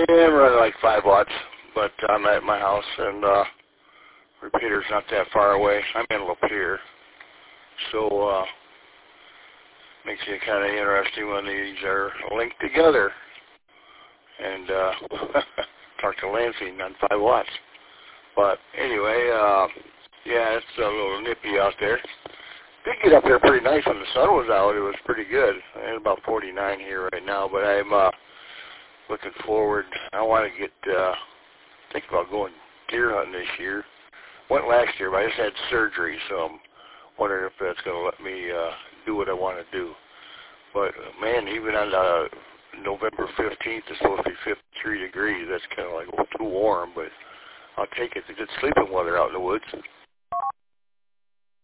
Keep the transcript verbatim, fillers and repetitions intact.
Yeah, I'm running like five watts, but I'm at my house, and uh, repeater's not that far away. I'm in Lapeer, so uh, makes it kind of interesting when these are linked together. And uh, talk to Lansing on five watts. But anyway, uh, yeah, it's a little nippy out there. Did get up there pretty nice when the sun was out. It was pretty good. It's about forty-nine here right now, but I'm uh, looking forward. I want to get uh, think about going deer hunting this year. Went last year, but I just had surgery, so I'm wondering if that's going to let me uh, do what I want to do. But uh, man, even on uh, November fifteenth, it's supposed to be fifty-three degrees. That's kind of like well, too warm, but I'll take it. It's good sleeping weather out in the woods.